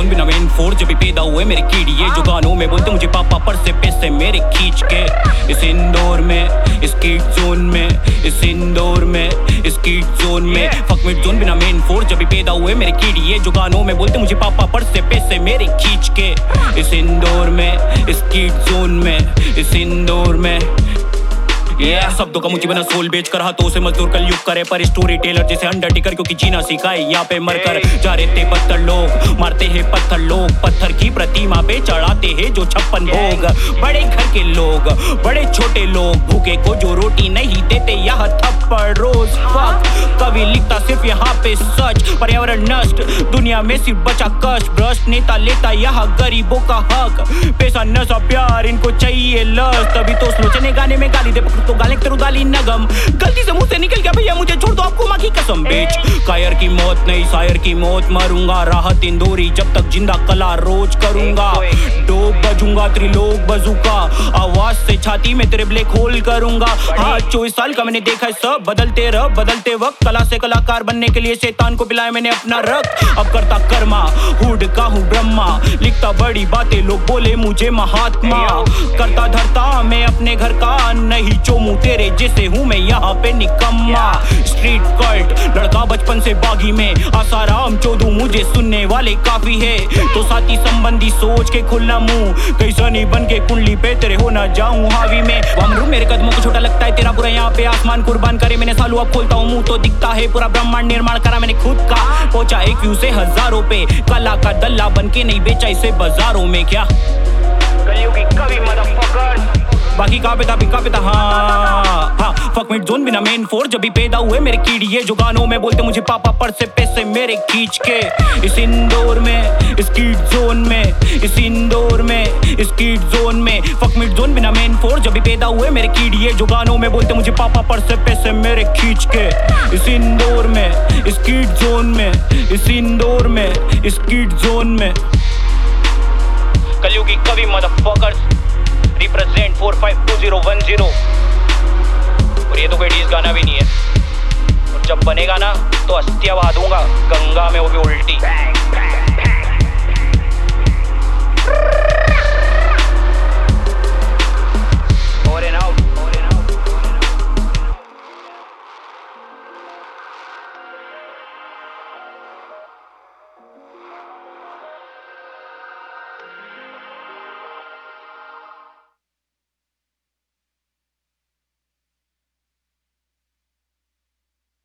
zone बिना मेन फोर जब भी पैदा हुए मेरे कीड़िए जो गानों में बोलते मुझे पापा पर से पैसे मेरे खींच के इस इंदौर में इस किड जोन में इस इंदौर में इस किड जोन में फक मिड जोन बिना मेन फोर जब भी पैदा हुए मेरे कीड़िए जो गानों में बोलते मुझे पापा पर से पैसे मेरे खींच के इस इंदौर में इस किड जोन में इस इंदौर में शब्दों का मुझे बना सोल बेच कर हाथों से मजदूर कल युग करे पर स्टोरी टेलर जैसे अंडरटेकर क्योंकि जीना सीखा है यहाँ पे मरकर जा रहे थे पत्थर लोग मारते हैं पत्थर लोग पत्थर की प्रतिमा पे चढ़ाते हैं जो 56 भोग बड़े घर के लोग बड़े छोटे लोग भूखे को जो रोटी नहीं देते यहाँ थप्पड़ रोज फक कभी लिखता सिर्फ यहाँ पे सच पर्यावरण नष्ट दुनिया में सिर्फ बचा कष्ट भ्रष्ट नेता लेता यहाँ गरीबों का हक पैसा नशा प्यार इनको चाहिए लस तभी तो सोचने गाने में गाली दे तो गाले तेरू गाली नगम गलती से मुंह से निकल गया भैया मुझे छोड़ दो आपको माँ की कसम बेच कायर की मौत नहीं शायर की मौत मरूंगा राहत इंदौरी जब तक जिंदा कला रोज करूंगा डोब बजूंगा त्रिलोक बजूका आवाज से छाती में तेरे ब्लैक होल करूंगा हाँ 24 साल का मैंने देखा है सब बदलते रह बदलते वक्त कला से कलाकार बनने के लिए शैतान को पिलाया मैंने अपना रक्त अब करता कर्मा हुड का हूँ ब्रह्मा लिखता बड़ी बातें लोग बोले मुझे महात्मा करता धरता मैं अपने घर का नहीं चोमू तेरे जैसे हूँ मैं यहाँ पे निकम्मा स्ट्रीट कल्ट लड़का बचपन से बागी में आसाराम चोदू मुझे सुनने वाले काफी है तो साथी संबंधी सोच के खुलना मुंह कैसा नहीं बन के कुंडली पे तेरे हो ना जाऊं हावी में वमरू मेरे कदमों को छोटा लगता है तेरा बुरा यहाँ पे आसमान कुर्बान करे मैंने सालू अब खोलता हूँ मुंह तो दिखता है पूरा ब्रह्मांड निर्माण करा मैंने खुद का पहुंचा एक व्यू से हजारों पे कला का दल्ला बन के नहीं बेचा इसे बाजारों में क्या कलयुगी कवि मदरफकर बाकी कहाँ पे था हाँ फक मिड जोन बिना मेन फोर जब भी पैदा हुए मेरे कीड़िए जो गानों में बोलते मुझे पापा पर से पैसे मेरे खींच के इस इंदौर में इस किड जोन में इस इंदौर में इस किड जोन में फक मिड जोन बिना मेन फोर जब भी पैदा हुए मेरे कीड़िए जो गानों में बोलते मुझे पापा पर से पैसे मेरे खींच के इस इंदौर में इस किड जोन में इस इंदौर में इस किड जोन में कलयुगी कवि मदरफकर्स रिप्रेजेंट 452010 और ये तो कोई डीज गाना भी नहीं है और जब बनेगा ना तो अस्थियां बहा दूंगा गंगा में वो भी उल्टी